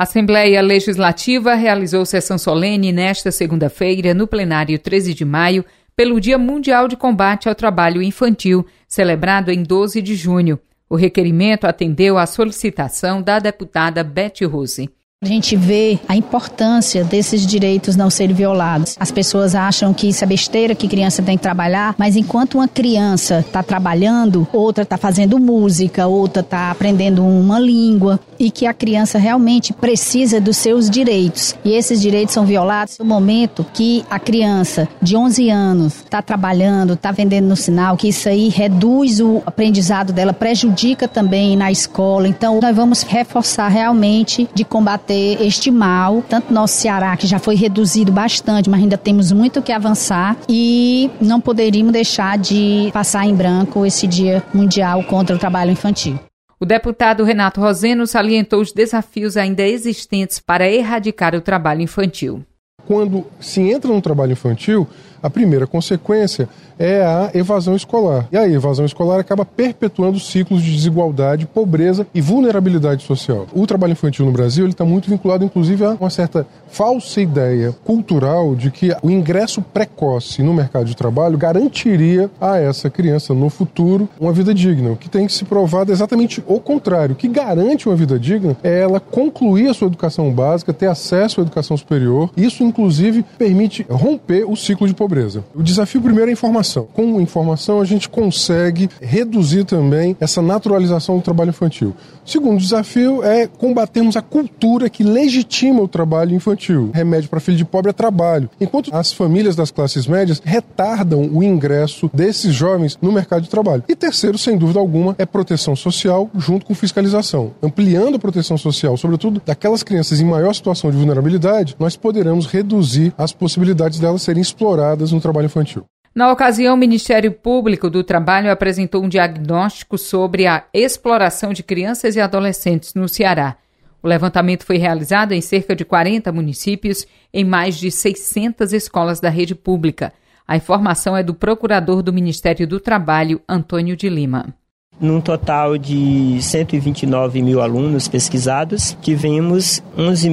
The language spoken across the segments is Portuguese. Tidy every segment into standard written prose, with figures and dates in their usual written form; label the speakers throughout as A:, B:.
A: A Assembleia Legislativa realizou sessão solene nesta segunda-feira, no plenário 13 de maio, pelo Dia Mundial de Combate ao Trabalho Infantil, celebrado em 12 de junho. O requerimento atendeu à solicitação da deputada Beth Rose.
B: A gente vê a importância desses direitos não serem violados. As pessoas acham que isso é besteira, que criança tem que trabalhar, mas enquanto uma criança está trabalhando, outra está fazendo música, outra está aprendendo uma língua, e que a criança realmente precisa dos seus direitos. E esses direitos são violados no momento que a criança de 11 anos está trabalhando, está vendendo no sinal, que isso aí reduz o aprendizado dela, prejudica também na escola. Então, nós vamos reforçar realmente de combater este mal, tanto no nosso Ceará, que já foi reduzido bastante, mas ainda temos muito que avançar, e não poderíamos deixar de passar em branco esse Dia Mundial contra o Trabalho Infantil.
A: O deputado Renato Roseno salientou os desafios ainda existentes para erradicar o trabalho infantil.
C: Quando se entra no trabalho infantil, a primeira consequência é a evasão escolar. E a evasão escolar acaba perpetuando ciclos de desigualdade, pobreza e vulnerabilidade social. O trabalho infantil no Brasil está muito vinculado, inclusive, a uma certa falsa ideia cultural de que o ingresso precoce no mercado de trabalho garantiria a essa criança, no futuro, uma vida digna. O que tem que se provar é exatamente o contrário. O que garante uma vida digna é ela concluir a sua educação básica, ter acesso à educação superior. Isso, inclusive, permite romper o ciclo de pobreza. O desafio primeiro é a informação. Com informação, a gente consegue reduzir também essa naturalização do trabalho infantil. O segundo desafio é combatermos a cultura que legitima o trabalho infantil. Remédio para filho de pobre é trabalho. Enquanto as famílias das classes médias retardam o ingresso desses jovens no mercado de trabalho. E terceiro, sem dúvida alguma, é proteção social junto com fiscalização. Ampliando a proteção social, sobretudo daquelas crianças em maior situação de vulnerabilidade, nós poderemos reduzir as possibilidades delas serem exploradas no trabalho infantil.
A: Na ocasião, o Ministério Público do Trabalho apresentou um diagnóstico sobre a exploração de crianças e adolescentes no Ceará. O levantamento foi realizado em cerca de 40 municípios, em mais de 600 escolas da rede pública. A informação é do procurador do Ministério do Trabalho, Antônio de Lima.
D: Num total de 129 mil alunos pesquisados, tivemos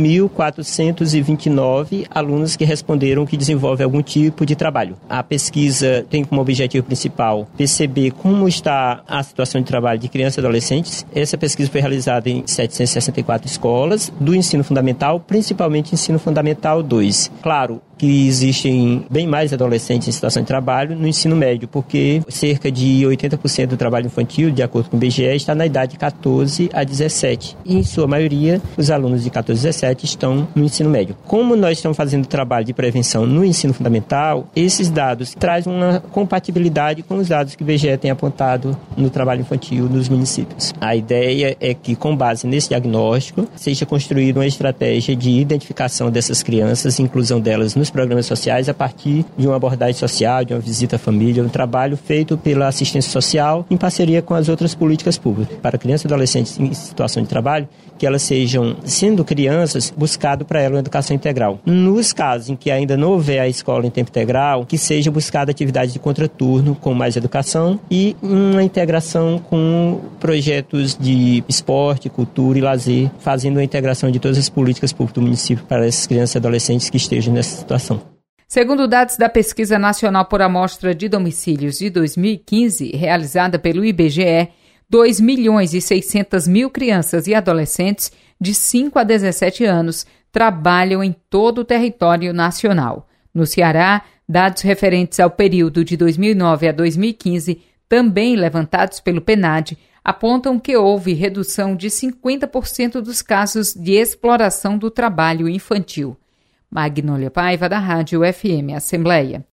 D: 11.429 alunos que responderam que desenvolvem algum tipo de trabalho. A pesquisa tem como objetivo principal perceber como está a situação de trabalho de crianças e adolescentes. Essa pesquisa foi realizada em 764 escolas do ensino fundamental, principalmente ensino fundamental 2. Claro que existem bem mais adolescentes em situação de trabalho no ensino médio, porque cerca de 80% do trabalho infantil, de acordo com o IBGE, está na idade de 14 a 17. E, em sua maioria, os alunos de 14 a 17 estão no ensino médio. Como nós estamos fazendo trabalho de prevenção no ensino fundamental, esses dados trazem uma compatibilidade com os dados que o IBGE tem apontado no trabalho infantil nos municípios. A ideia é que, com base nesse diagnóstico, seja construída uma estratégia de identificação dessas crianças e inclusão delas nos programas sociais a partir de uma abordagem social, de uma visita à família, um trabalho feito pela assistência social em parceria com as outras políticas públicas. Para crianças e adolescentes em situação de trabalho, que elas sejam, sendo crianças, buscado para elas uma educação integral. Nos casos em que ainda não houver a escola em tempo integral, que seja buscada atividade de contraturno com mais educação e uma integração com projetos de esporte, cultura e lazer, fazendo a integração de todas as políticas públicas do município para essas crianças e adolescentes que estejam nessa situação.
A: Segundo dados da Pesquisa Nacional por Amostra de Domicílios de 2015, realizada pelo IBGE, 2.600.000 crianças e adolescentes de 5 a 17 anos trabalham em todo o território nacional. No Ceará, dados referentes ao período de 2009 a 2015, também levantados pelo PNAD, apontam que houve redução de 50% dos casos de exploração do trabalho infantil. Magnólia Paiva, da Rádio FM Assembleia.